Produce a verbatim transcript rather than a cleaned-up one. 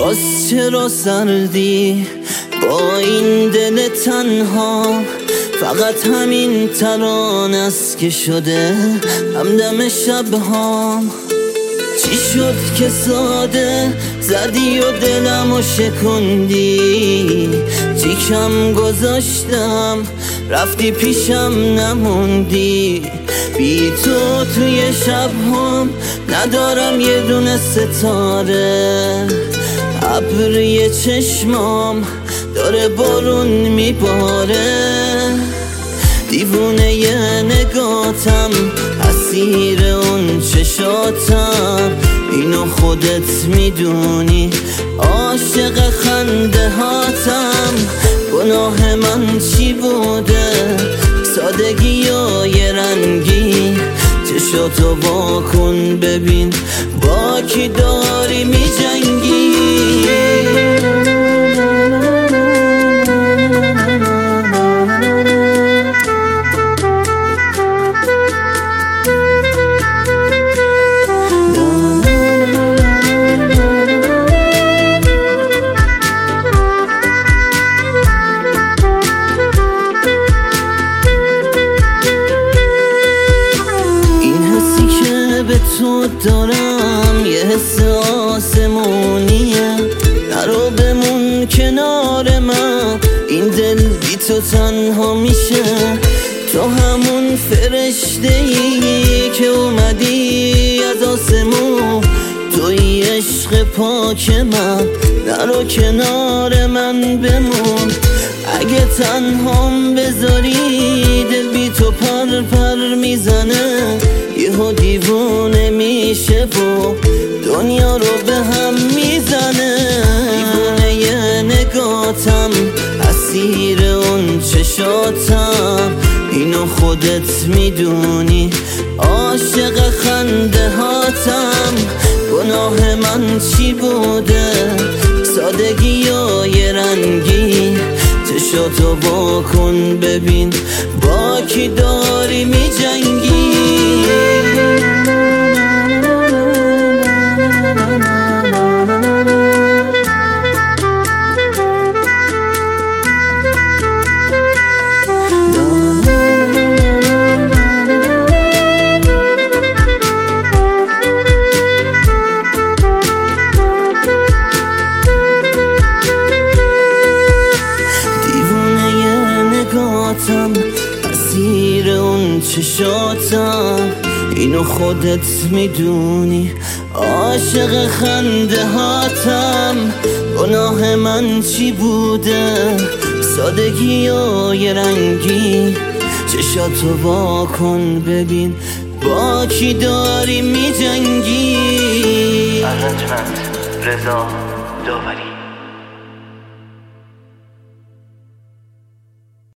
باز چرا سردی با این دل تنها؟ فقط همین ترانه است که شده همدم شبهام. چی شد که ساده زدی و دلمو شکندی؟ چی کم گذاشتم رفتی پیشم نموندی؟ بی تو توی شبهام ندارم یه دونه ستاره. ابری چشمام داره بارون میباره. دیوونه یه نگاتم اسیر اون چشاتم. اینو خودت میدونی عاشق خنده هاتم. گناه من چی بوده؟ سادگی و یه رنگی. چشاتو با کن ببین با کی داری میجنگی. تو دارم یه حس آسمونیه. نرو بمون کنار من، این دل بی تو تنها میشه. تو همون فرشته ای که اومدی از آسمون. توی عشق پاک من، نرو کنار من بمون. اگه تنهام بذاری دل بی تو پر پر میزنه. یهو دیوونه میشه و دنیا رو به هم میزنه. دیوونه یه نگاتم اسیر اون چشاتم. اینو خودت میدونی عاشق خنده هاتم. گناه من چی بوده؟ سادگی و یه رنگی. چشاتو با کن ببین با کی داری میجنگی. اسیر اون چشاتم. اینو خودت میدونی عاشق خنده هاتم. گناه من چی بوده؟ سادگی و یه رنگی. چشاتو وا کن ببین با کی داری میجنگی. ارجمند رضا داوری.